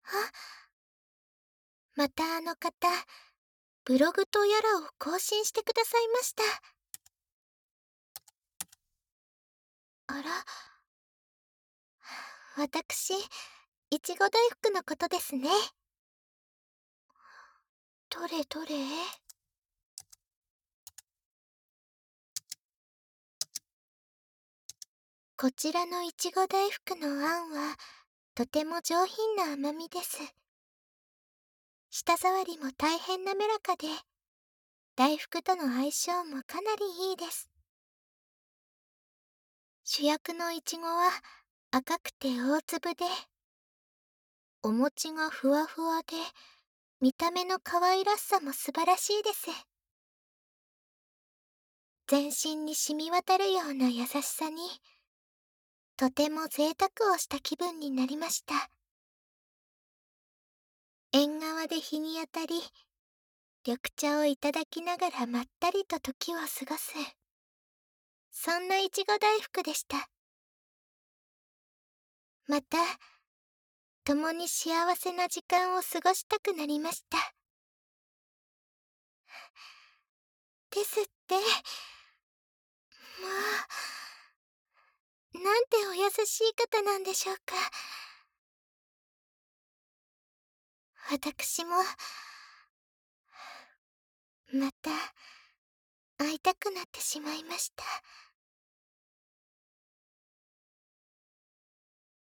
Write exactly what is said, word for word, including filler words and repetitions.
あ、またあの方、ブログとやらを更新してくださいました。あら、私、いちご大福のことですね。どれどれ。こちらのいちご大福のあんは、とても上品な甘みです。舌触りも大変滑らかで、大福との相性もかなりいいです。主役のいちごは赤くて大粒で、お餅がふわふわで、見た目の可愛らしさも素晴らしいです。全身に染み渡るような優しさに、とても贅沢をした気分になりました。縁側で日に当たり、緑茶をいただきながらまったりと時を過ごす。そんないちご大福でした。また、共に幸せな時間を過ごしたくなりました。ですって。もう、なんてお優しい方なんでしょうか。私も、また、会いたくなってしまいました。